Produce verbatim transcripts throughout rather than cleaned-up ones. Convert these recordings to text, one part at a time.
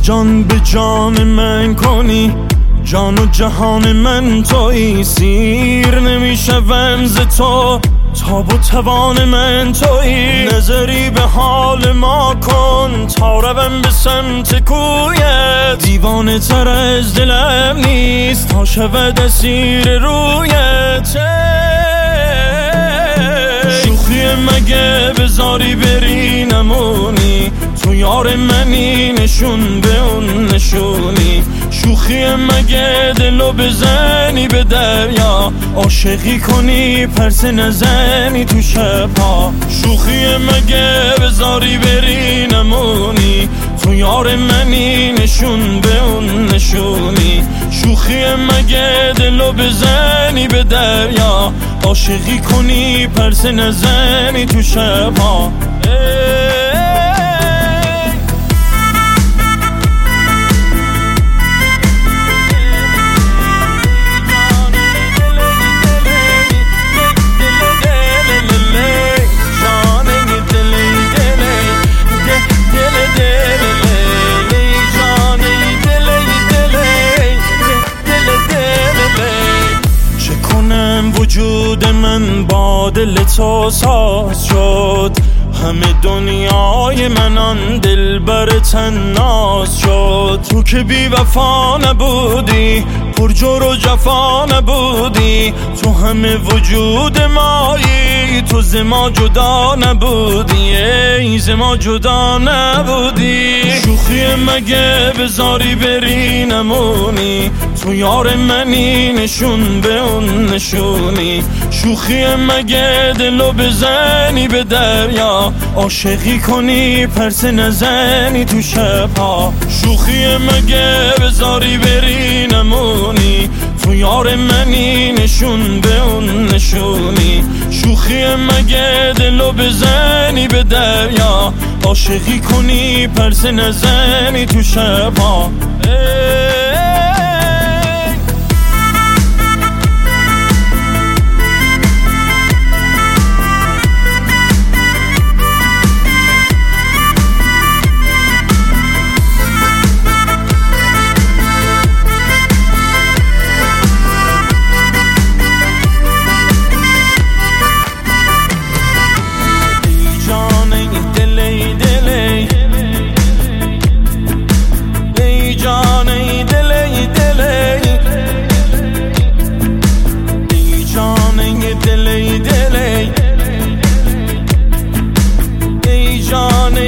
جان به جان من کنی، جان و جهان من تویی. سیر نمیشوم ز تو، تاب و توان من تویی. نظری به حال ما کن تا روم به سمت کویت. دیوانه تر از دلم نیست تا شود اسیر رویت. شوخی مگه بذاری بری نمونی، تو یار منی نشون به اون نشونی. شوخی مگه دلو بزنی به دریا، عاشقی کنی پرسه نزنی تو شبها. شوخی مگه بذاری بری نمونی، تو یار منی نشون به اون نشونی. شوخی مگه دلو بزنی به دریا، عاشقی کنی پرسه نزنی تو شبها. وجود من با دل تو ساز شد، همه دنیای من آن دلبر تناز شد. تو که بی وفا نبودی، پر جور و جفا نبودی، تو همه وجود مایی، تو ز ما جدا نبودی، ای ز ما جدا نبودی. شوخی مگه بذاری بری نمونی، تو یار منی نشون به اون نشونی. شوخی مگه دلو بزنی به دریا، عاشقی کنی پرسه نزنی تو شبها. شوخی مگه بذاری بری نمونی، تو یار منی نشون به اون نشونی. شوخی مگه دلو بزنی به دریا، عاشقی کنی پرسه نزنی تو شبها.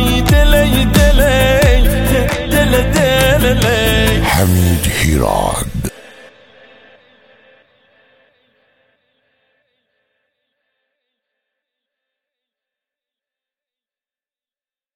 حمید هیراد.